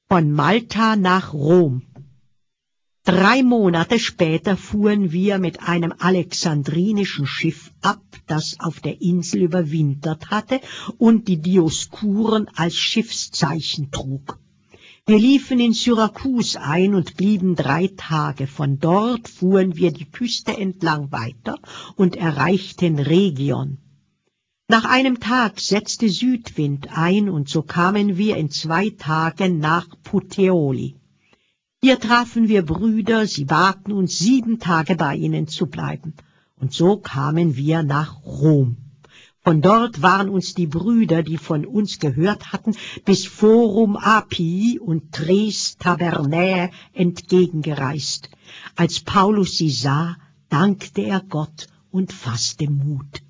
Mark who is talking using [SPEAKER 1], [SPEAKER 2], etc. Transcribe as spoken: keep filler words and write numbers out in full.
[SPEAKER 1] Von Malta nach Rom. Drei Monate später fuhren wir mit einem alexandrinischen Schiff ab, das auf der Insel überwintert hatte und die Dioskuren als Schiffszeichen trug. Wir liefen in Syrakus ein und blieben drei Tage. Von dort fuhren wir die Küste entlang weiter und erreichten Rhegion. Nach einem Tag setzte Südwind ein und so kamen wir in zwei Tagen nach Puteoli. Hier trafen wir Brüder, sie baten uns, sieben Tage bei ihnen zu bleiben. Und so kamen wir nach Rom. Von dort waren uns die Brüder, die von uns gehört hatten, bis Forum Appii und Tres Tabernäe entgegengereist. Als Paulus sie sah, dankte er Gott und fasste Mut.